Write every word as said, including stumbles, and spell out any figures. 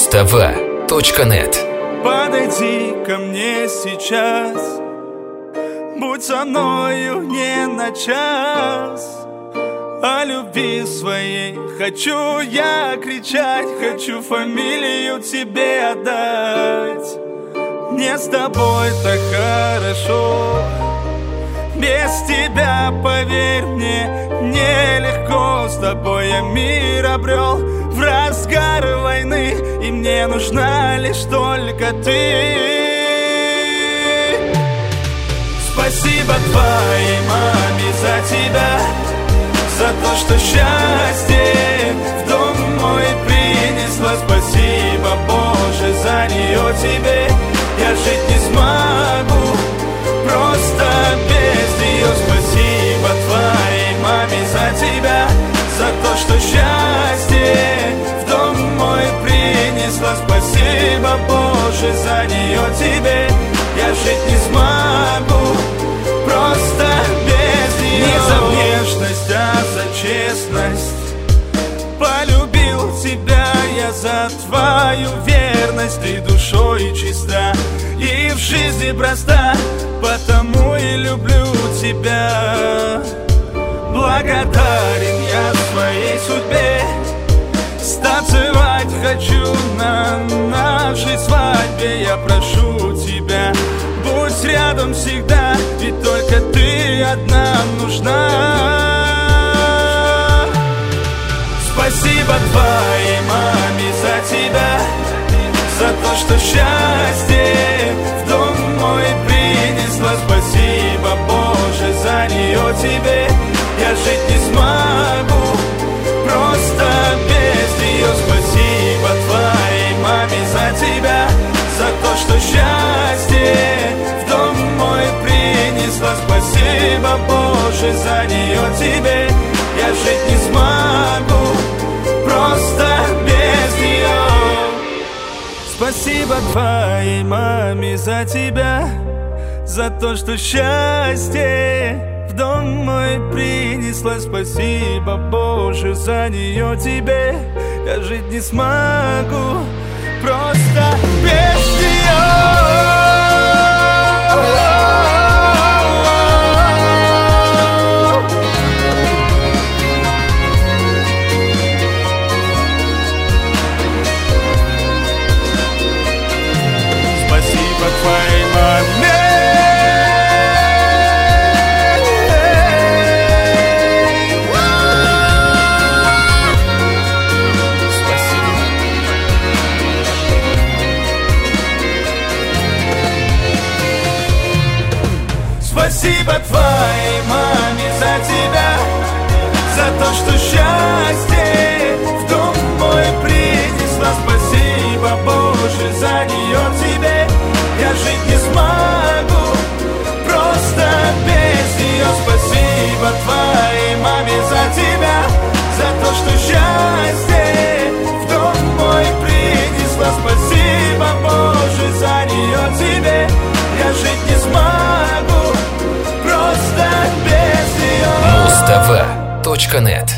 Муз-ТВ точка нет. Подойди ко мне сейчас, будь со мною не на час. О любви своей хочу я кричать, хочу фамилию тебе отдать. Мне с тобой так хорошо, без тебя, поверь мне, нелегко. С тобой я мир обрел в разгар войны, и мне нужна лишь только ты. Спасибо твоей маме за тебя, за то, что счастье в дом мой принесла. Спасибо, Боже, за нее тебе. Я жить не смогу просто без нее. Спасибо твоей маме за тебя, за то, что счастье в дом мой принесла. Спасибо, Боже, за нее тебе. Я жить не смогу просто без нее. Не за внешность, а за честность полюбил тебя я, за твою верность. Ты душой чиста и в жизни проста, потому и люблю тебя. Благодарен я своей судьбе, станцевать хочу на нашей свадьбе. Я прошу тебя, будь рядом всегда, ведь только ты одна нужна. Спасибо твоей маме за тебя, за то, что счастье в дом мой принесла. Спасибо, Боже, за нее тебе. Я жить не смогу просто без нее. Спасибо твоей маме за тебя, за то, что счастье в дом мой принесла. Спасибо, Боже, за нее тебе. Я жить не смогу просто без нее. Спасибо твоей маме за тебя, за то, что счастье в дом мой принесла. Спасибо, Боже, за нее тебе. Я жить не смогу просто без нее. Твоей маме. Спасибо. Спасибо твоей маме за тебя, за то, что счастье в дом мой принесла. Спасибо, Боже, за нее тебе. Я жить не смогу просто без нее. Спасибо твоей маме за тебя, за то, что счастье в дом мой принесла. Спасибо, Боже, за нее тебе. Я жить не смогу просто без нее. Муз-ТВ точка нет.